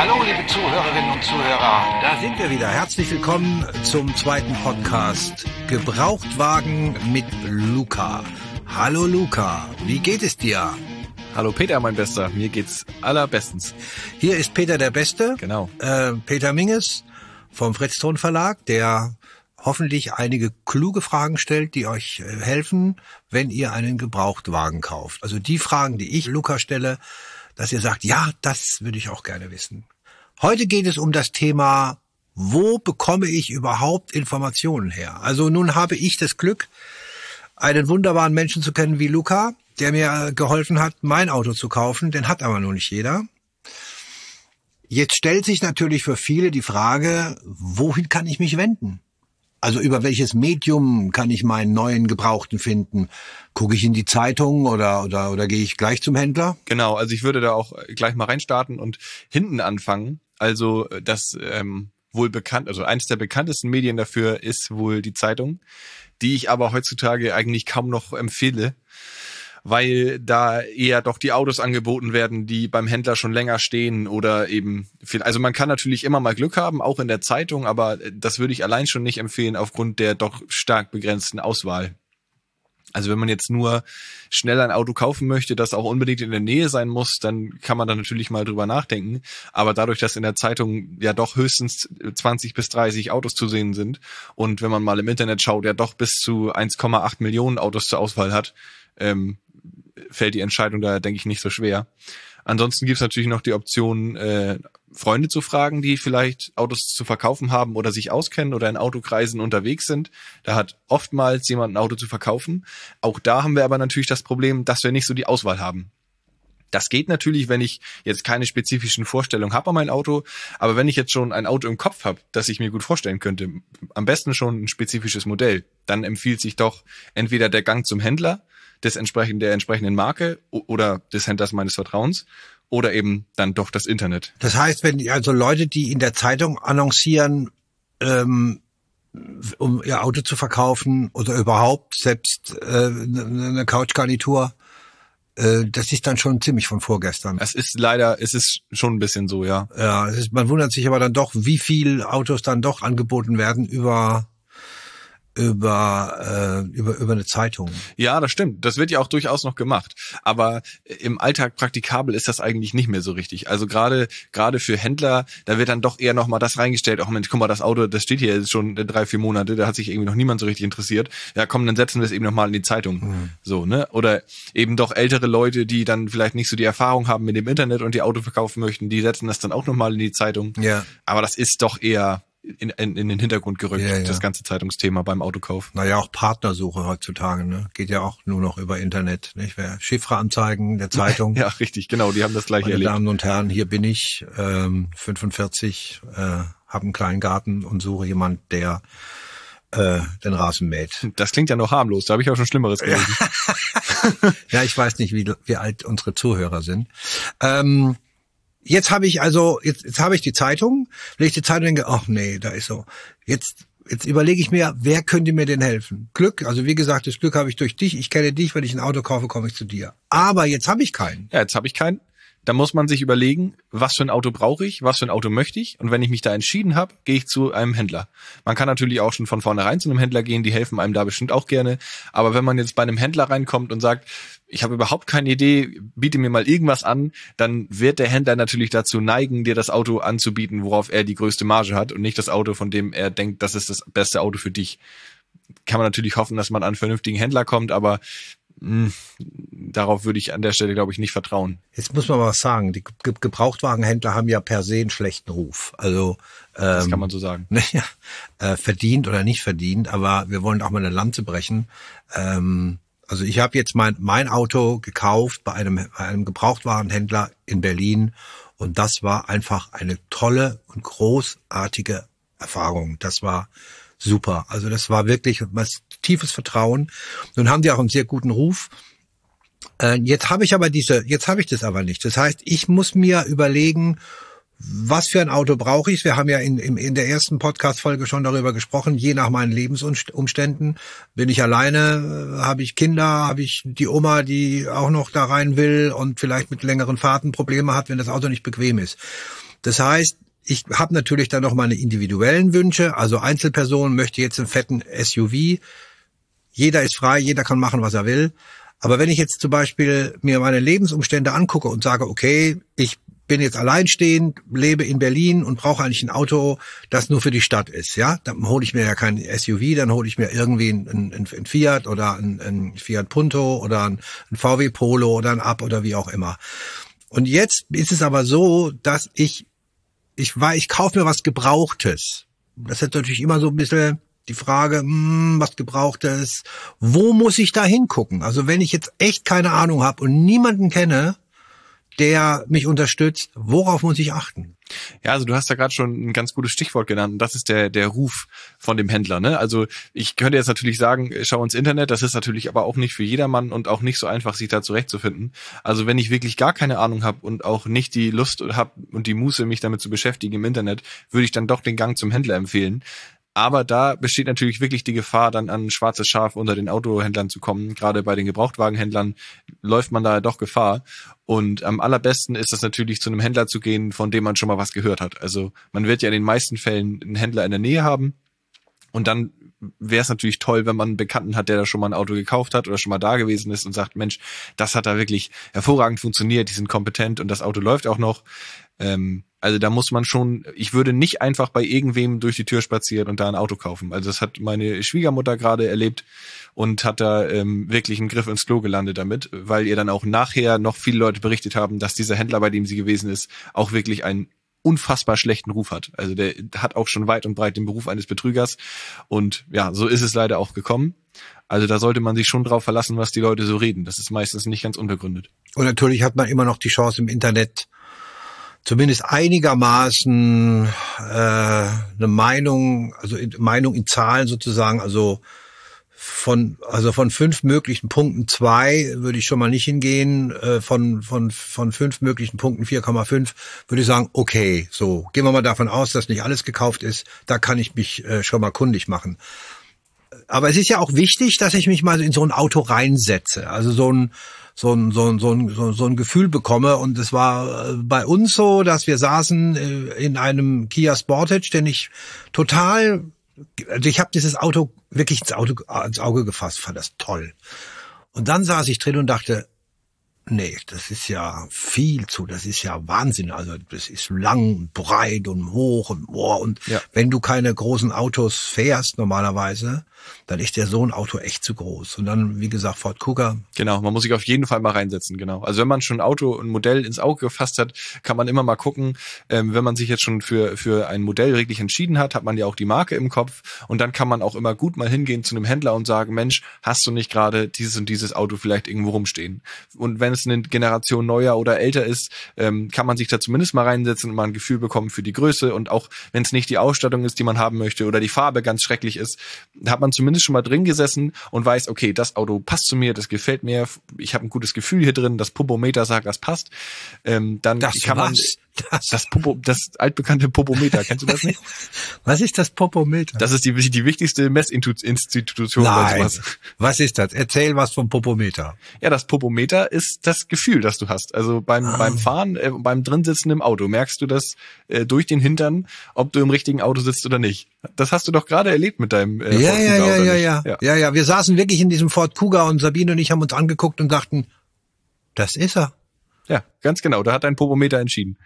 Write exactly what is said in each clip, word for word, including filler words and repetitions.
Hallo, liebe Zuhörerinnen und Zuhörer. Da sind wir wieder. Herzlich willkommen zum zweiten Podcast Gebrauchtwagen mit Luca. Hallo Luca, wie geht es dir? Hallo Peter, mein Bester. Mir geht's allerbestens. Hier ist Peter der Beste. Genau. Äh, Peter Minges vom Fritz-Thron Verlag, der hoffentlich einige kluge Fragen stellt, die euch äh, helfen, wenn ihr einen Gebrauchtwagen kauft. Also die Fragen, die ich Luca stelle, dass ihr sagt, ja, das würde ich auch gerne wissen. Heute geht es um das Thema, wo bekomme ich überhaupt Informationen her? Also nun habe ich das Glück, einen wunderbaren Menschen zu kennen wie Luca, der mir geholfen hat, mein Auto zu kaufen. Den hat aber nur nicht jeder. Jetzt stellt sich natürlich für viele die Frage, wohin kann ich mich wenden? Also über welches Medium kann ich meinen neuen Gebrauchten finden? Gucke ich in die Zeitung oder oder oder gehe ich gleich zum Händler? Genau, also ich würde da auch gleich mal reinstarten und hinten anfangen. Also das ähm, wohl bekannt, also eines der bekanntesten Medien dafür ist wohl die Zeitung, die ich aber heutzutage eigentlich kaum noch empfehle, weil da eher doch die Autos angeboten werden, die beim Händler schon länger stehen oder eben viel. Also man kann natürlich immer mal Glück haben, auch in der Zeitung, aber das würde ich allein schon nicht empfehlen aufgrund der doch stark begrenzten Auswahl. Also wenn man jetzt nur schnell ein Auto kaufen möchte, das auch unbedingt in der Nähe sein muss, dann kann man da natürlich mal drüber nachdenken. Aber dadurch, dass in der Zeitung ja doch höchstens zwanzig bis dreißig Autos zu sehen sind und wenn man mal im Internet schaut, ja doch bis zu eins Komma acht Millionen Autos zur Auswahl hat, ähm, fällt die Entscheidung da, denke ich, nicht so schwer. Ansonsten gibt es natürlich noch die Option, äh, Freunde zu fragen, die vielleicht Autos zu verkaufen haben oder sich auskennen oder in Autokreisen unterwegs sind. Da hat oftmals jemand ein Auto zu verkaufen. Auch da haben wir aber natürlich das Problem, dass wir nicht so die Auswahl haben. Das geht natürlich, wenn ich jetzt keine spezifischen Vorstellungen habe an mein Auto, aber wenn ich jetzt schon ein Auto im Kopf habe, das ich mir gut vorstellen könnte, am besten schon ein spezifisches Modell, dann empfiehlt sich doch entweder der Gang zum Händler des entsprechenden, der entsprechenden Marke oder des Händlers meines Vertrauens oder eben dann doch das Internet. Das heißt, wenn also Leute, die in der Zeitung annoncieren, ähm, um ihr Auto zu verkaufen oder überhaupt selbst äh, eine Couchgarnitur, äh, das ist dann schon ziemlich von vorgestern. Es ist leider, es ist schon ein bisschen so, ja. Ja, es ist, man wundert sich aber dann doch, wie viel Autos dann doch angeboten werden über über äh, über über eine Zeitung. Ja, das stimmt. Das wird ja auch durchaus noch gemacht. Aber im Alltag praktikabel ist das eigentlich nicht mehr so richtig. Also gerade gerade für Händler, da wird dann doch eher noch mal das reingestellt. Ach Mensch, guck mal, das Auto, das steht hier jetzt schon drei, vier Monate. Da hat sich irgendwie noch niemand so richtig interessiert. Ja, komm, dann setzen wir es eben noch mal in die Zeitung. Mhm. So, ne? Oder eben doch ältere Leute, die dann vielleicht nicht so die Erfahrung haben mit dem Internet und die Auto verkaufen möchten, die setzen das dann auch noch mal in die Zeitung. Ja. Aber das ist doch eher In, in, in den Hintergrund gerückt, ja, ja. Das ganze Zeitungsthema beim Autokauf. Naja, auch Partnersuche heutzutage, ne? Geht ja auch nur noch über Internet, nicht? Wer Chiffreanzeigen der Zeitung. Ja, richtig, genau, die haben das gleiche Meine erlebt. Damen und Herren, hier bin ich, ähm, fünfundvierzig, äh, habe einen kleinen Garten und suche jemand, der äh, den Rasen mäht. Das klingt ja noch harmlos, da habe ich auch schon Schlimmeres gelesen. Ja, ich weiß nicht, wie, wie alt unsere Zuhörer sind. Ähm, Jetzt habe ich also, jetzt, jetzt habe ich die Zeitung, wenn ich die Zeitung denke, ach nee, da ist so. Jetzt, jetzt überlege ich mir, wer könnte mir denn helfen? Glück, also wie gesagt, das Glück habe ich durch dich. Ich kenne dich, wenn ich ein Auto kaufe, komme ich zu dir. Aber jetzt habe ich keinen. Ja, jetzt habe ich keinen. Da muss man sich überlegen, was für ein Auto brauche ich, was für ein Auto möchte ich. Und wenn ich mich da entschieden habe, gehe ich zu einem Händler. Man kann natürlich auch schon von vornherein zu einem Händler gehen, die helfen einem da bestimmt auch gerne. Aber wenn man jetzt bei einem Händler reinkommt und sagt, ich habe überhaupt keine Idee, biete mir mal irgendwas an, dann wird der Händler natürlich dazu neigen, dir das Auto anzubieten, worauf er die größte Marge hat und nicht das Auto, von dem er denkt, das ist das beste Auto für dich. Kann man natürlich hoffen, dass man an einen vernünftigen Händler kommt, aber mh, darauf würde ich an der Stelle, glaube ich, nicht vertrauen. Jetzt muss man mal was sagen, die Ge- Gebrauchtwagenhändler haben ja per se einen schlechten Ruf. Also ähm, das kann man so sagen. Naja, äh, verdient oder nicht verdient, aber wir wollen auch mal eine Lanze brechen. Ähm, Also ich habe jetzt mein mein Auto gekauft bei einem bei einem Gebrauchtwarenhändler in Berlin und das war einfach eine tolle und großartige Erfahrung. Das war super. Also das war wirklich was tiefes Vertrauen. Nun haben die auch einen sehr guten Ruf. Äh, jetzt habe ich aber diese, jetzt habe ich das aber nicht. Das heißt, ich muss mir überlegen, was für ein Auto brauche ich? Wir haben ja in, in, in der ersten Podcast-Folge schon darüber gesprochen, je nach meinen Lebensumständen. Bin ich alleine, habe ich Kinder, habe ich die Oma, die auch noch da rein will und vielleicht mit längeren Fahrten Probleme hat, wenn das Auto nicht bequem ist. Das heißt, ich habe natürlich dann noch meine individuellen Wünsche. Also Einzelperson möchte jetzt einen fetten S U V. Jeder ist frei, jeder kann machen, was er will. Aber wenn ich jetzt zum Beispiel mir meine Lebensumstände angucke und sage, okay, ich bin jetzt alleinstehend, lebe in Berlin und brauche eigentlich ein Auto, das nur für die Stadt ist, ja, dann hole ich mir ja kein S U V, dann hole ich mir irgendwie ein, ein, ein Fiat oder ein, ein Fiat Punto oder ein, ein V W Polo oder ein Up oder wie auch immer. Und jetzt ist es aber so, dass ich, ich war, ich kaufe mir was Gebrauchtes. Das ist natürlich immer so ein bisschen die Frage, hm, was Gebrauchtes, wo muss ich da hingucken? Also wenn ich jetzt echt keine Ahnung habe und niemanden kenne, der mich unterstützt, worauf muss ich achten? Ja, also du hast da gerade schon ein ganz gutes Stichwort genannt und das ist der der Ruf von dem Händler, ne? Also ich könnte jetzt natürlich sagen, schau ins Internet, das ist natürlich aber auch nicht für jedermann und auch nicht so einfach, sich da zurechtzufinden. Also wenn ich wirklich gar keine Ahnung habe und auch nicht die Lust habe und die Muße, mich damit zu beschäftigen im Internet, würde ich dann doch den Gang zum Händler empfehlen. Aber da besteht natürlich wirklich die Gefahr, dann an ein schwarzes Schaf unter den Autohändlern zu kommen. Gerade bei den Gebrauchtwagenhändlern läuft man da doch Gefahr. Und am allerbesten ist es natürlich, zu einem Händler zu gehen, von dem man schon mal was gehört hat. Also man wird ja in den meisten Fällen einen Händler in der Nähe haben. Und dann wäre es natürlich toll, wenn man einen Bekannten hat, der da schon mal ein Auto gekauft hat oder schon mal da gewesen ist und sagt, Mensch, das hat da wirklich hervorragend funktioniert, die sind kompetent und das Auto läuft auch noch. Ähm, also da muss man schon, ich würde nicht einfach bei irgendwem durch die Tür spazieren und da ein Auto kaufen. Also das hat meine Schwiegermutter gerade erlebt und hat da ähm, wirklich einen Griff ins Klo gelandet damit, weil ihr dann auch nachher noch viele Leute berichtet haben, dass dieser Händler, bei dem sie gewesen ist, auch wirklich einen unfassbar schlechten Ruf hat. Also der hat auch schon weit und breit den Beruf eines Betrügers und ja, so ist es leider auch gekommen. Also da sollte man sich schon drauf verlassen, was die Leute so reden. Das ist meistens nicht ganz unbegründet. Und natürlich hat man immer noch die Chance im Internet, zumindest einigermaßen äh, eine Meinung, also Meinung in Zahlen sozusagen, also von also von fünf möglichen Punkten zwei würde ich schon mal nicht hingehen, äh, von von von fünf möglichen Punkten vier Komma fünf würde ich sagen, okay, so gehen wir mal davon aus, dass nicht alles gekauft ist, da kann ich mich äh, schon mal kundig machen. Aber es ist ja auch wichtig, dass ich mich mal in so ein Auto reinsetze, also so ein so ein, so ein, so ein, so ein, so ein Gefühl bekomme. Und es war bei uns so, dass wir saßen in einem Kia Sportage, den ich total, also ich habe dieses Auto wirklich ins, Auto, ins Auge gefasst, fand das toll. Und dann saß ich drin und dachte, nee, das ist ja viel zu, das ist ja Wahnsinn. Also das ist lang und breit und hoch und boah. Und ja, wenn du keine großen Autos fährst normalerweise, dann ist der so ein Auto echt zu groß. Und dann, wie gesagt, Ford Kuga. Genau, man muss sich auf jeden Fall mal reinsetzen, genau. Also wenn man schon ein Auto, ein Modell ins Auge gefasst hat, kann man immer mal gucken. Ähm, wenn man sich jetzt schon für für ein Modell wirklich entschieden hat, hat man ja auch die Marke im Kopf. Und dann kann man auch immer gut mal hingehen zu einem Händler und sagen, Mensch, hast du nicht gerade dieses und dieses Auto vielleicht irgendwo rumstehen? Und wenn es eine Generation neuer oder älter ist, ähm, kann man sich da zumindest mal reinsetzen und mal ein Gefühl bekommen für die Größe. Und auch wenn es nicht die Ausstattung ist, die man haben möchte oder die Farbe ganz schrecklich ist, hat man zumindest schon mal drin gesessen und weiß, okay, das Auto passt zu mir, das gefällt mir, ich habe ein gutes Gefühl hier drin, das Popometer sagt, das passt. Ähm, dann das kann man was? das das, Popo, das altbekannte Popometer, kennst du das nicht? Was ist das Popometer? Das ist die die wichtigste Messinstitution bei sowas. Was ist das? Erzähl was vom Popometer. Ja, das Popometer ist das Gefühl, das du hast. Also beim ah. beim Fahren, äh, beim Drinsitzen im Auto merkst du das äh, durch den Hintern, ob du im richtigen Auto sitzt oder nicht. Das hast du doch gerade erlebt mit deinem äh, ja, Ford ja, Kuga, ja, oder ja, nicht? ja, ja, ja, ja. Wir saßen wirklich in diesem Ford Kuga und Sabine und ich haben uns angeguckt und dachten, das ist er. Ja, ganz genau. Da hat ein Popometer entschieden.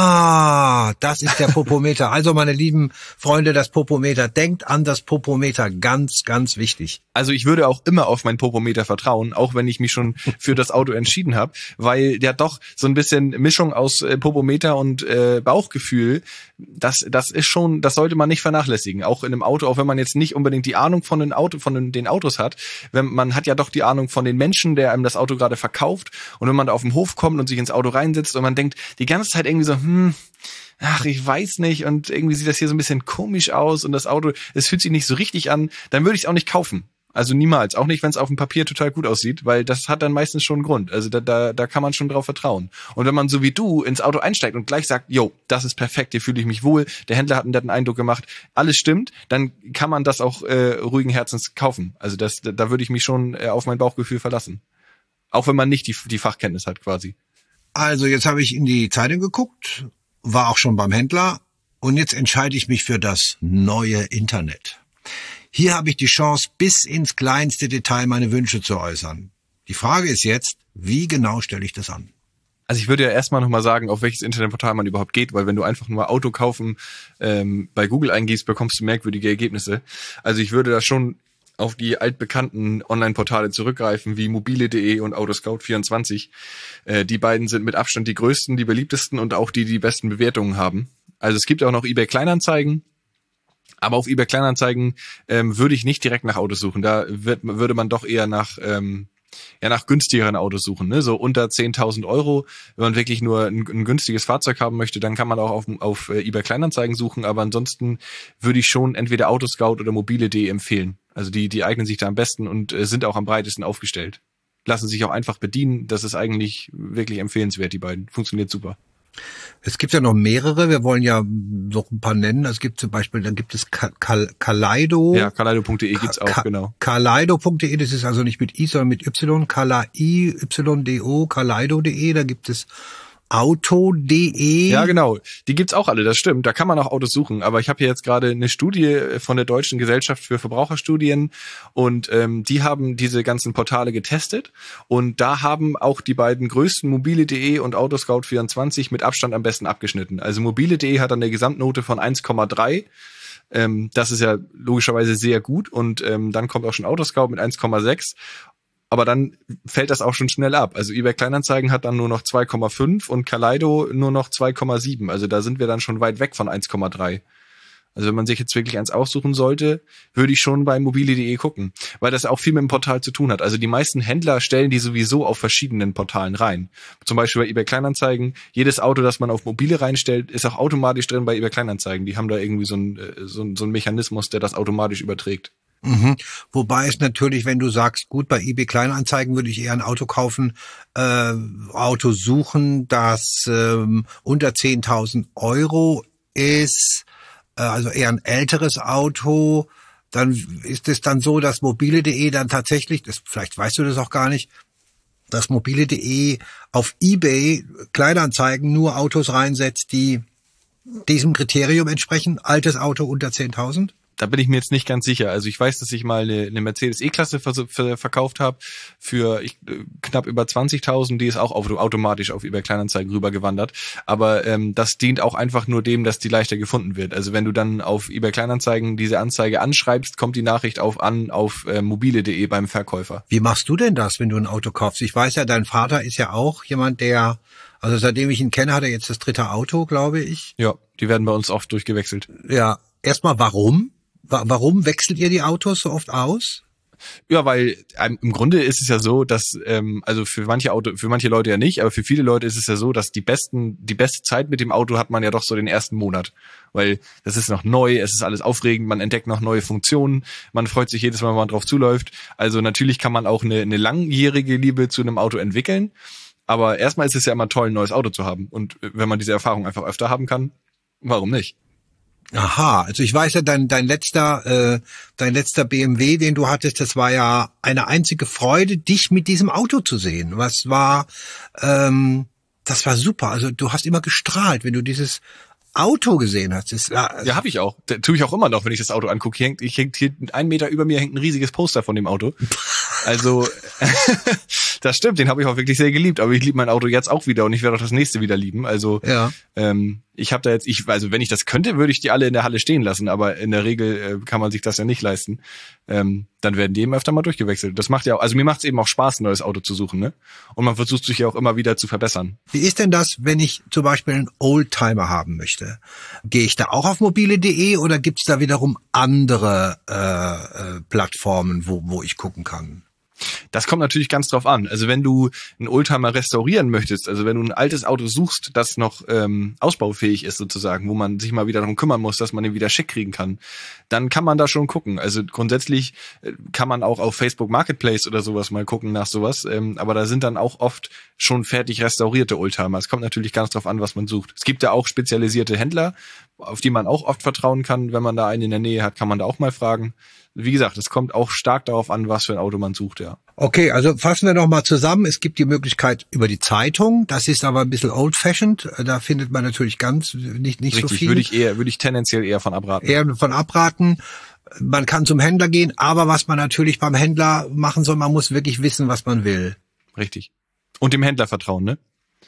Ah, das ist der Popometer. Also, meine lieben Freunde, das Popometer. Denkt an das Popometer. Ganz, ganz wichtig. Also ich würde auch immer auf mein Popometer vertrauen, auch wenn ich mich schon für das Auto entschieden habe, weil ja doch so ein bisschen Mischung aus äh, Popometer und äh, Bauchgefühl, das das ist schon, das sollte man nicht vernachlässigen. Auch in einem Auto, auch wenn man jetzt nicht unbedingt die Ahnung von den Auto, von den, den Autos hat, wenn man hat ja doch die Ahnung von den Menschen, der einem das Auto gerade verkauft. Und wenn man da auf den Hof kommt und sich ins Auto reinsetzt und man denkt die ganze Zeit irgendwie so, hm, ach, ich weiß nicht und irgendwie sieht das hier so ein bisschen komisch aus und das Auto, es fühlt sich nicht so richtig an, dann würde ich es auch nicht kaufen. Also niemals, auch nicht, wenn es auf dem Papier total gut aussieht, weil das hat dann meistens schon einen Grund. Also da, da, da kann man schon drauf vertrauen. Und wenn man so wie du ins Auto einsteigt und gleich sagt, jo, das ist perfekt, hier fühle ich mich wohl, der Händler hat einen netten Eindruck gemacht, alles stimmt, dann kann man das auch äh, ruhigen Herzens kaufen. Also das, da, da würde ich mich schon äh, auf mein Bauchgefühl verlassen. Auch wenn man nicht die, die Fachkenntnis hat quasi. Also jetzt habe ich in die Zeitung geguckt war auch schon beim Händler und jetzt entscheide ich mich für das neue Internet. Hier habe ich die Chance, bis ins kleinste Detail meine Wünsche zu äußern. Die Frage ist jetzt, wie genau stelle ich das an? Also ich würde ja erstmal nochmal sagen, auf welches Internetportal man überhaupt geht, weil wenn du einfach nur Auto kaufen ähm, bei Google eingibst, bekommst du merkwürdige Ergebnisse. Also ich würde da schon auf die altbekannten Online-Portale zurückgreifen, wie mobile punkt de und Autoscout vierundzwanzig. Äh, die beiden sind mit Abstand die größten, die beliebtesten und auch die, die die besten Bewertungen haben. Also es gibt auch noch eBay Kleinanzeigen, aber auf eBay Kleinanzeigen ähm, würde ich nicht direkt nach Autos suchen. Da wird, würde man doch eher nach ähm, ja nach günstigeren Autos suchen, ne? So unter zehntausend Euro. Wenn man wirklich nur ein, ein günstiges Fahrzeug haben möchte, dann kann man auch auf, auf äh, eBay Kleinanzeigen suchen. Aber ansonsten würde ich schon entweder Autoscout oder mobile punkt de empfehlen. Also die, die eignen sich da am besten und äh, sind auch am breitesten aufgestellt. Lassen sich auch einfach bedienen. Das ist eigentlich wirklich empfehlenswert, die beiden. Funktioniert super. Es gibt ja noch mehrere. Wir wollen ja noch ein paar nennen. Es gibt zum Beispiel, dann gibt es Kaleido. Ja, kaleido punkt de gibt's auch, Ka- genau. Kaleido punkt de, das ist also nicht mit I, sondern mit Y. Kalai-Y-D-O, kaleido punkt de. Da gibt es auto punkt de. Ja, genau. Die gibt's auch alle, das stimmt. Da kann man auch Autos suchen. Aber ich habe hier jetzt gerade eine Studie von der Deutschen Gesellschaft für Verbraucherstudien und ähm, die haben diese ganzen Portale getestet und da haben auch die beiden größten mobile punkt de und Autoscout vierundzwanzig mit Abstand am besten abgeschnitten. Also mobile punkt de hat eine Gesamtnote von eins Komma drei. Ähm, das ist ja logischerweise sehr gut und ähm, dann kommt auch schon Autoscout mit eins Komma sechs. Aber dann fällt das auch schon schnell ab. Also eBay Kleinanzeigen hat dann nur noch zwei Komma fünf und Kaleido nur noch zwei Komma sieben. Also da sind wir dann schon weit weg von eins Komma drei. Also wenn man sich jetzt wirklich eins aussuchen sollte, würde ich schon bei mobile punkt de gucken, weil das auch viel mit dem Portal zu tun hat. Also die meisten Händler stellen die sowieso auf verschiedenen Portalen rein. Zum Beispiel bei eBay Kleinanzeigen. Jedes Auto, das man auf mobile reinstellt, ist auch automatisch drin bei eBay Kleinanzeigen. Die haben da irgendwie so einen, so einen, so einen Mechanismus, der das automatisch überträgt. Mhm. Wobei es natürlich, wenn du sagst, gut, bei eBay Kleinanzeigen würde ich eher ein Auto kaufen, äh, Auto suchen, das ähm, unter zehntausend Euro ist, äh, also eher ein älteres Auto, dann ist es dann so, dass mobile punkt de dann tatsächlich, das, vielleicht weißt du das auch gar nicht, dass mobile punkt de auf eBay Kleinanzeigen nur Autos reinsetzt, die diesem Kriterium entsprechen, altes Auto unter zehntausend? Da bin ich mir jetzt nicht ganz sicher. Also ich weiß, dass ich mal eine, eine Mercedes E-Klasse vers- ver- verkauft habe für ich, knapp über zwanzigtausend. Die ist auch auto- automatisch auf eBay Kleinanzeigen rübergewandert. Aber ähm, das dient auch einfach nur dem, dass die leichter gefunden wird. Also wenn du dann auf eBay Kleinanzeigen diese Anzeige anschreibst, kommt die Nachricht auf an auf äh, mobile punkt de beim Verkäufer. Wie machst du denn das, wenn du ein Auto kaufst? Ich weiß ja, dein Vater ist ja auch jemand, der, also seitdem ich ihn kenne, hat er jetzt das dritte Auto, glaube ich. Ja, die werden bei uns oft durchgewechselt. Ja, erstmal warum? Warum wechselt ihr die Autos so oft aus? Ja, weil ähm, im Grunde ist es ja so, dass ähm, also für manche Auto, für manche Leute ja nicht, aber für viele Leute ist es ja so, dass die besten, die beste Zeit mit dem Auto hat man ja doch so den ersten Monat, weil das ist noch neu, es ist alles aufregend, man entdeckt noch neue Funktionen, man freut sich jedes Mal, wenn man drauf zuläuft. Also natürlich kann man auch eine, eine langjährige Liebe zu einem Auto entwickeln, aber erstmal ist es ja immer toll, ein neues Auto zu haben und wenn man diese Erfahrung einfach öfter haben kann, warum nicht? Aha, also ich weiß ja, dein dein letzter äh, dein letzter B M W, den du hattest, das war ja eine einzige Freude, dich mit diesem Auto zu sehen. Was war, ähm, das war super. Also du hast immer gestrahlt, wenn du dieses Auto gesehen hast. Das, also ja, habe ich auch. Das tue ich auch immer noch, wenn ich das Auto angucke. Hier hängt, ich hängt hier einen Meter über mir hängt ein riesiges Poster von dem Auto. Also das stimmt, den habe ich auch wirklich sehr geliebt. Aber ich liebe mein Auto jetzt auch wieder und ich werde auch das nächste wieder lieben. Also ja. ähm, ich habe da jetzt, ich also wenn ich das könnte, würde ich die alle in der Halle stehen lassen. Aber in der Regel äh, kann man sich das ja nicht leisten. Ähm, dann werden die eben öfter mal durchgewechselt. Das macht ja auch, also mir macht es eben auch Spaß, ein neues Auto zu suchen, ne? Und man versucht sich ja auch immer wieder zu verbessern. Wie ist denn das, wenn ich zum Beispiel einen Oldtimer haben möchte? Gehe ich da auch auf mobile punkt de oder gibt's da wiederum andere äh, äh, Plattformen, wo wo ich gucken kann? Das kommt natürlich ganz drauf an. Also wenn du einen Oldtimer restaurieren möchtest, also wenn du ein altes Auto suchst, das noch ähm, ausbaufähig ist sozusagen, wo man sich mal wieder darum kümmern muss, dass man den wieder schick kriegen kann, dann kann man da schon gucken. Also grundsätzlich kann man auch auf Facebook Marketplace oder sowas mal gucken nach sowas, ähm, aber da sind dann auch oft schon fertig restaurierte Oldtimer. Es kommt natürlich ganz drauf an, was man sucht. Es gibt ja auch spezialisierte Händler, auf die man auch oft vertrauen kann. Wenn man da einen in der Nähe hat, kann man da auch mal fragen. wie gesagt, es kommt auch stark darauf an, was für ein Auto man sucht, ja. Okay, also fassen wir noch mal zusammen. Es gibt die Möglichkeit über die Zeitung. Das ist aber ein bisschen old-fashioned. Da findet man natürlich ganz nicht nicht Richtig, so viel. würde ich eher, würde ich tendenziell eher von abraten. Eher von abraten. Man kann zum Händler gehen, aber was man natürlich beim Händler machen soll, man muss wirklich wissen, was man will. Richtig. Und dem Händler vertrauen, ne?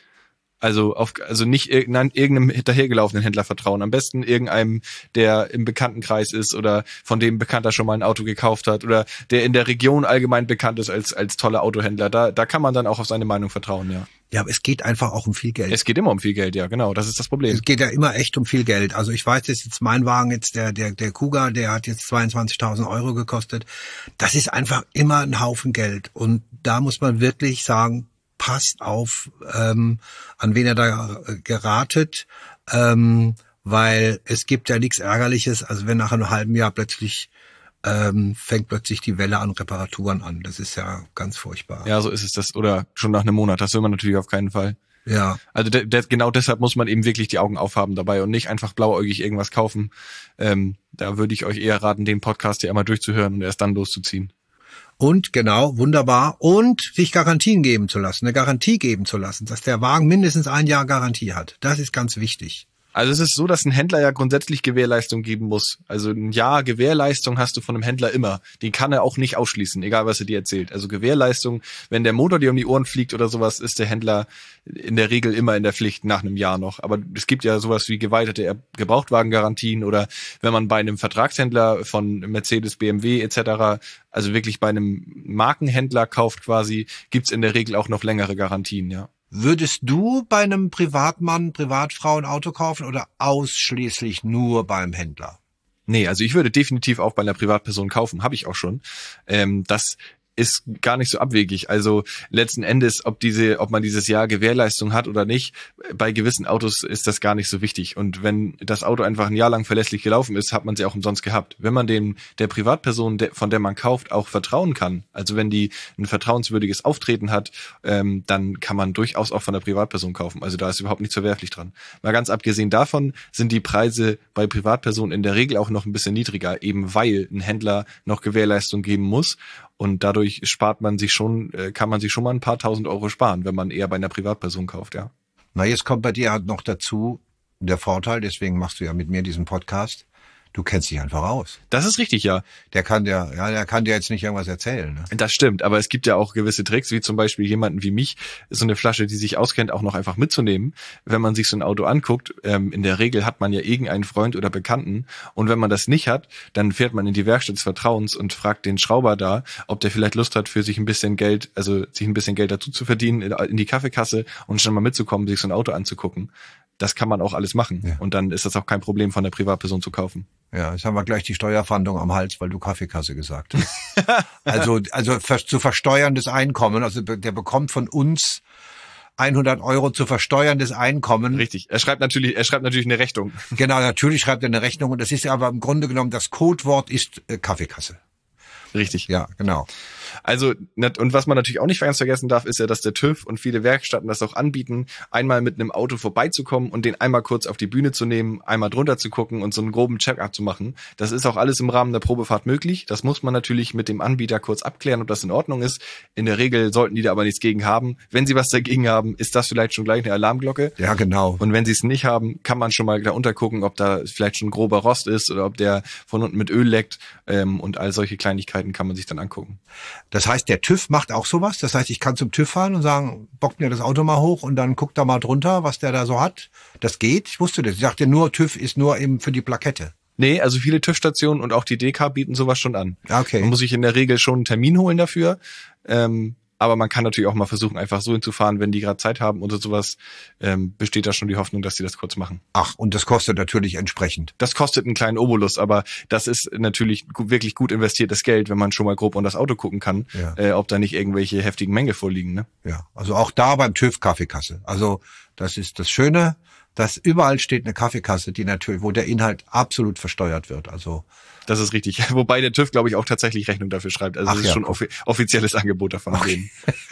Also auf, also nicht irgendeinem hinterhergelaufenen Händler vertrauen. Am besten irgendeinem, der im Bekanntenkreis ist oder von dem ein Bekannter schon mal ein Auto gekauft hat oder der in der Region allgemein bekannt ist als als toller Autohändler. Da da kann man dann auch auf seine Meinung vertrauen, ja. Ja, aber es geht einfach auch um viel Geld. Es geht immer um viel Geld, ja, genau. Das ist das Problem. Es geht ja immer echt um viel Geld. Also ich weiß, dass jetzt mein Wagen jetzt der der der Kuga, der hat jetzt zweiundzwanzigtausend Euro gekostet. Das ist einfach immer ein Haufen Geld und da muss man wirklich sagen, passt auf, ähm, an wen er da geratet, ähm, weil es gibt ja nichts Ärgerliches, also wenn nach einem halben Jahr plötzlich ähm, fängt plötzlich die Welle an Reparaturen an. Das ist ja ganz furchtbar. Ja, so ist es das. Oder schon nach einem Monat. Das will man natürlich auf keinen Fall. Ja. Also de, de, genau deshalb muss man eben wirklich die Augen aufhaben dabei und nicht einfach blauäugig irgendwas kaufen. Ähm, da würde ich euch eher raten, den Podcast hier einmal durchzuhören und erst dann loszuziehen. Und genau, wunderbar. Und sich Garantien geben zu lassen, eine Garantie geben zu lassen, dass der Wagen mindestens ein Jahr Garantie hat. Das ist ganz wichtig. Also es ist so, dass ein Händler ja grundsätzlich Gewährleistung geben muss. Also ein Jahr Gewährleistung hast du von einem Händler immer. Die kann er auch nicht ausschließen, egal was er dir erzählt. Also Gewährleistung, wenn der Motor dir um die Ohren fliegt oder sowas, ist der Händler in der Regel immer in der Pflicht nach einem Jahr noch. Aber es gibt ja sowas wie geweiterte Gebrauchtwagengarantien oder wenn man bei einem Vertragshändler von Mercedes, B M W et cetera, also wirklich bei einem Markenhändler kauft quasi, gibt's in der Regel auch noch längere Garantien, ja. Würdest du bei einem Privatmann, Privatfrau ein Auto kaufen oder ausschließlich nur beim Händler? Nee, also ich würde definitiv auch bei einer Privatperson kaufen, habe ich auch schon. Ähm, das ist gar nicht so abwegig. Also letzten Endes, ob diese, ob man dieses Jahr Gewährleistung hat oder nicht, bei gewissen Autos ist das gar nicht so wichtig. Und wenn das Auto einfach ein Jahr lang verlässlich gelaufen ist, hat man sie auch umsonst gehabt. Wenn man dem der Privatperson, der, von der man kauft, auch vertrauen kann, also wenn die ein vertrauenswürdiges Auftreten hat, ähm, dann kann man durchaus auch von der Privatperson kaufen. Also da ist überhaupt nichts verwerflich dran. Mal ganz abgesehen davon sind die Preise bei Privatpersonen in der Regel auch noch ein bisschen niedriger, eben weil ein Händler noch Gewährleistung geben muss. Und dadurch spart man sich schon, kann man sich schon mal ein paar tausend Euro sparen, wenn man eher bei einer Privatperson kauft, ja. Na, jetzt kommt bei dir halt noch dazu der Vorteil, deswegen machst du ja mit mir diesen Podcast. Du kennst dich einfach aus. Das ist richtig, ja. Der kann dir, ja, der kann dir jetzt nicht irgendwas erzählen. Ne? Das stimmt, aber es gibt ja auch gewisse Tricks, wie zum Beispiel jemanden wie mich, so eine Flasche, die sich auskennt, auch noch einfach mitzunehmen. Wenn man sich so ein Auto anguckt, ähm, in der Regel hat man ja irgendeinen Freund oder Bekannten und wenn man das nicht hat, dann fährt man in die Werkstatt des Vertrauens und fragt den Schrauber da, ob der vielleicht Lust hat, für sich ein bisschen Geld, also sich ein bisschen Geld dazu zu verdienen, in die Kaffeekasse und schon mal mitzukommen, sich so ein Auto anzugucken. Das kann man auch alles machen. Ja. Und dann ist das auch kein Problem, von der Privatperson zu kaufen. Ja, jetzt haben wir gleich die Steuerfahndung am Hals, weil du Kaffeekasse gesagt hast. also, also zu versteuerndes Einkommen, also der bekommt von uns hundert Euro zu versteuerndes Einkommen. Richtig. Er schreibt natürlich, er schreibt natürlich eine Rechnung. Genau, natürlich schreibt er eine Rechnung und das ist aber im Grunde genommen, das Codewort ist äh, Kaffeekasse. Richtig. Ja, genau. Also, und was man natürlich auch nicht ganz vergessen darf, ist ja, dass der TÜV und viele Werkstätten das auch anbieten, einmal mit einem Auto vorbeizukommen und den einmal kurz auf die Bühne zu nehmen, einmal drunter zu gucken und so einen groben Check-up zu machen. Das ist auch alles im Rahmen der Probefahrt möglich. Das muss man natürlich mit dem Anbieter kurz abklären, ob das in Ordnung ist. In der Regel sollten die da aber nichts gegen haben. Wenn sie was dagegen haben, ist das vielleicht schon gleich eine Alarmglocke. Ja, genau. Und wenn sie es nicht haben, kann man schon mal da untergucken, ob da vielleicht schon grober Rost ist oder ob der von unten mit Öl leckt, ähm, und all solche Kleinigkeiten kann man sich dann angucken. Das heißt, der TÜV macht auch sowas? Das heißt, ich kann zum TÜV fahren und sagen, bockt mir das Auto mal hoch und dann guckt da mal drunter, was der da so hat. Das geht? Ich wusste das. Ich dachte nur, TÜV ist nur eben für die Plakette. Nee, also viele TÜV-Stationen und auch die D K bieten sowas schon an. Okay. Man muss sich in der Regel schon einen Termin holen dafür. Ähm, aber man kann natürlich auch mal versuchen, einfach so hinzufahren, wenn die gerade Zeit haben oder sowas, ähm, besteht da schon die Hoffnung, dass sie das kurz machen. Ach, und das kostet natürlich entsprechend. Das kostet einen kleinen Obolus, aber das ist natürlich wirklich gut investiertes Geld, wenn man schon mal grob unter das Auto gucken kann, ja. äh, ob da nicht irgendwelche heftigen Mängel vorliegen. Ne? Ja, also auch da beim TÜV Kaffeekasse. Also das ist das Schöne, dass überall steht eine Kaffeekasse, die natürlich, wo der Inhalt absolut versteuert wird. Also das ist richtig. Wobei der TÜV, glaube ich, auch tatsächlich Rechnung dafür schreibt. Also es ist ja, schon offi- offizielles Angebot davon. Okay.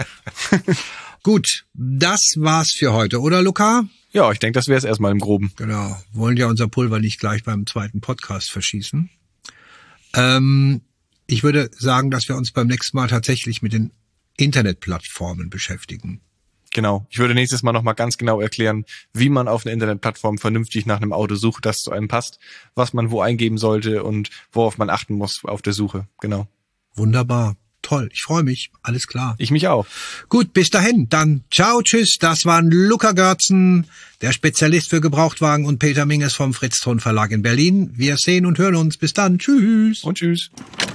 Gut, das war's für heute, oder Luca? Ja, ich denke, das wäre es erstmal im Groben. Genau. Wollen ja unser Pulver nicht gleich beim zweiten Podcast verschießen. Ähm, Ich würde sagen, dass wir uns beim nächsten Mal tatsächlich mit den Internetplattformen beschäftigen. Genau. Ich würde nächstes Mal nochmal ganz genau erklären, wie man auf einer Internetplattform vernünftig nach einem Auto sucht, das zu einem passt, was man wo eingeben sollte und worauf man achten muss auf der Suche. Genau. Wunderbar. Toll. Ich freue mich. Alles klar. Ich mich auch. Gut, bis dahin. Dann ciao, tschüss. Das waren Luca Görtzen, der Spezialist für Gebrauchtwagen, und Peter Minges vom Fritz Thun Verlag in Berlin. Wir sehen und hören uns. Bis dann. Tschüss. Und tschüss.